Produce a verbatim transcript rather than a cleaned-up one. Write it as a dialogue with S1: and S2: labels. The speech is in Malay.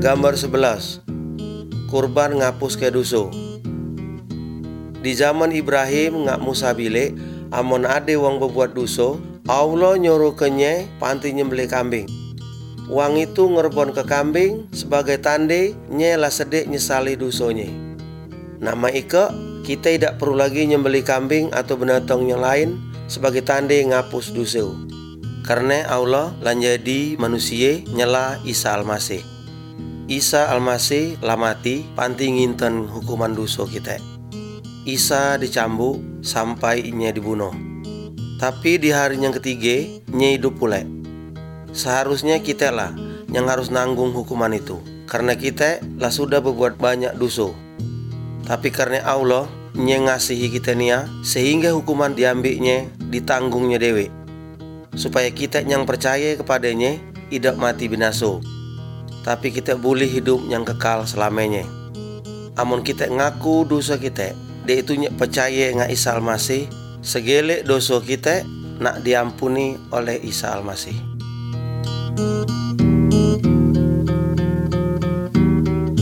S1: Gambar sebelas. Kurban ngapus ke dosa. Di zaman Ibrahim ngak Musa bile, amon ade wong berbuat dosa, Allah nyuruh kenye panti nyembelih kambing. Wang itu ngerbon ke kambing sebagai tande nye lah sedek nyesali dosanya. Nama ika, kita tidak perlu lagi nyembelih kambing atau binatang yang lain sebagai tande ngapus dosa. Karena Allah lan jadi manusia nyela Isa Almasih. Isa Almasih lah mati panti nginten hukuman dosa kita. Isa dicambuk sampai inya dibunuh. Tapi di hari yang ketiga, nya hidup pula. Seharusnya kita lah yang harus nanggung hukuman itu, karena kita lah sudah berbuat banyak dosa. Tapi karena Allah nya ngasihi kita nia, sehingga hukuman diambilnya ditanggungnya dewe, supaya kita yang percaya kepadanya tidak mati binaso, tapi kita boleh hidup yang kekal selamanya. Amun kita ngaku dosa kita, dia itu percaya ngak Isa Almasih, segele dosa kita nak diampuni oleh Isa Almasih.